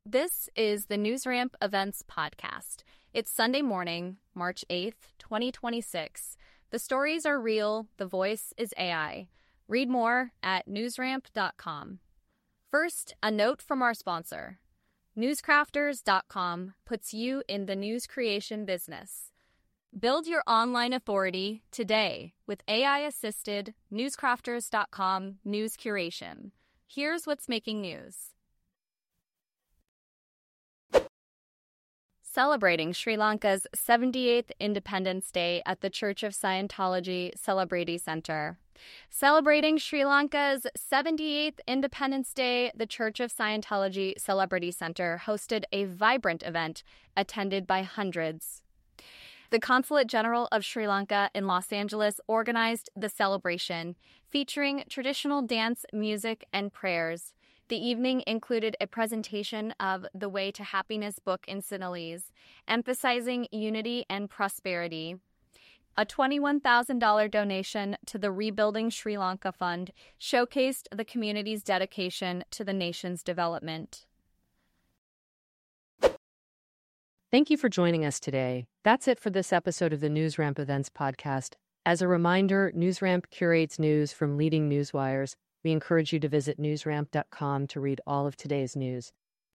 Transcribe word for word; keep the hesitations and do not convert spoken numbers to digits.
This is the NewsRamp Events Podcast. It's Sunday morning, March eighth, twenty twenty-six. The stories are real, the voice is A I. Read more at newsramp dot com. First, a note from our sponsor. newscrafters dot com puts you in the news creation business. Build your online authority today with A I-assisted newscrafters dot com news curation. Here's what's making news. Celebrating Sri Lanka's seventy-eighth Independence Day at the Church of Scientology Celebrity Center. Celebrating Sri Lanka's seventy-eighth Independence Day, the Church of Scientology Celebrity Center hosted a vibrant event attended by hundreds. The Consulate General of Sri Lanka in Los Angeles organized the celebration, featuring traditional dance, music, and prayers. The evening included a presentation of The Way to Happiness book in Sinhalese, emphasizing unity and prosperity. A twenty-one thousand dollars donation to the Rebuilding Sri Lanka Fund showcased the community's dedication to the nation's development. Thank you for joining us today. That's it for this episode of the NewsRamp Events Podcast. As a reminder, NewsRamp curates news from leading newswires. We encourage you to visit newsramp dot com to read all of today's news.